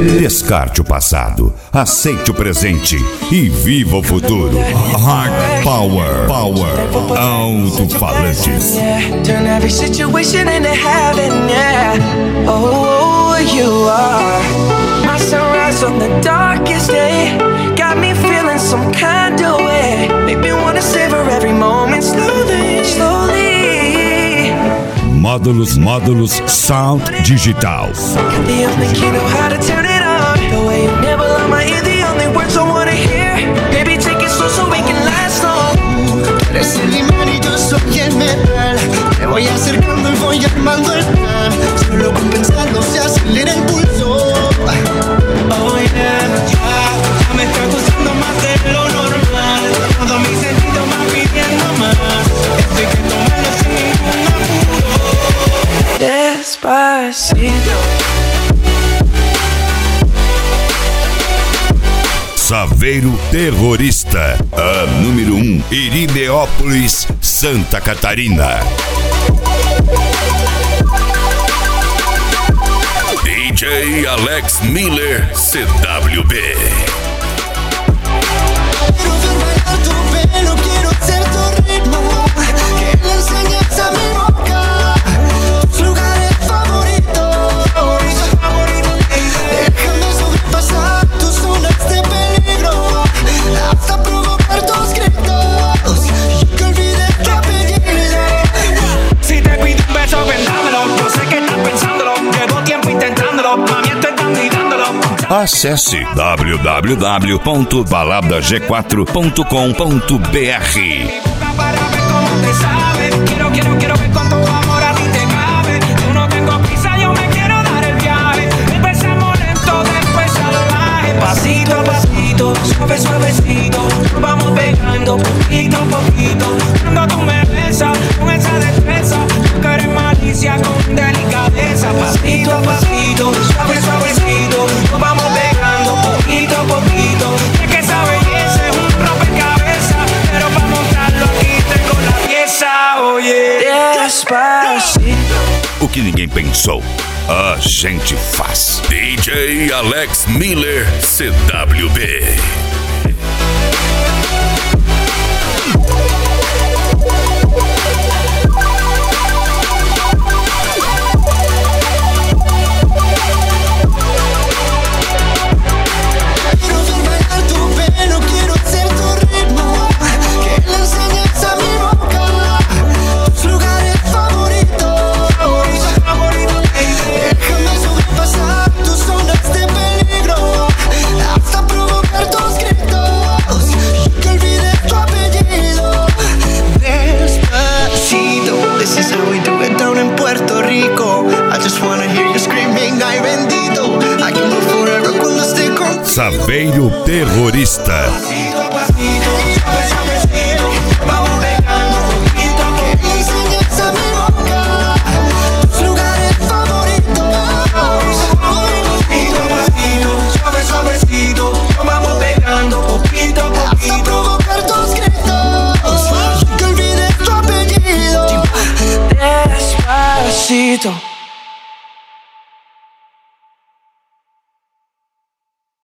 Descarte o passado, aceite o presente e viva o futuro. Heart Power, Alto-Falantes. Turn every situation into heaven, yeah. Oh, you are my sunrise on the darkest day. Got me feeling some kind of way. Make me wanna savor every moment slowly, slowly. Módulos Sound Digital. The only key know how to turn it on. The way you never lie my ear, the only words I wanna hear. Baby, take it slow so we can last long. Eres el imán y yo soy el metal. Me voy acercando y voy armando el plan. Solo con pensarlo se acelera el pulso. Oh yeah, ya me está gustando más de lo normal. Todo mi sentido más pidiendo más. Esto hay que tomarlo sin ningún apuro. Despacito. Saveiro Terrorista, a número 1, Irineópolis, Santa Catarina. DJ Alex Miller, CWB. Quiero ser tu ritmo, que le enseñes a mi boca tus lugares favoritos. Déjame sobrepasar tus zonas de peligro, hasta provocar tus gritos y que olvides tu apellido. Si te pido un beso, vendámelo. Yo sé que estás pensándolo. Llevo tiempo intentándolo. Mami, estoy dando y dándolo. Acesse www.baladag4.com.br. Para ver cómo te sabe. Quiero ver cuánto amor a ti te cabe. Yo no tengo prisa, yo me quiero dar el viaje. Empezamos lento, después salvaje. Pasito a pasito, suave suavecito. Nos vamos pegando poquito a poquito. Cuando tú me besas con esa destreza, que eres malicia con delicadeza. Pasito a pasito, suave suavecito. Nos vamos pegando poquito a poquito. Es que esa belleza es un rompecabezas, pero para montarlo aquí tengo la pieza. Oye, despacito. O que ninguém pensou, a gente faz. DJ Alex Miller, CWB. Quiero ser tu ritmo, que le enseñes a mi boca tus lugares favoritos. Déjame sobrepasar tus zonas de peligro, hasta provocar tus gritos y que olvides tu apellido. Despacito, this is how we do it down in Puerto Rico. I just wanna hear you screaming, ay bendito. I can live forever cuando esté contigo. Saveiro Terrorista. Hasta provocar tus gritos y que olvides tu apellido. Despacito.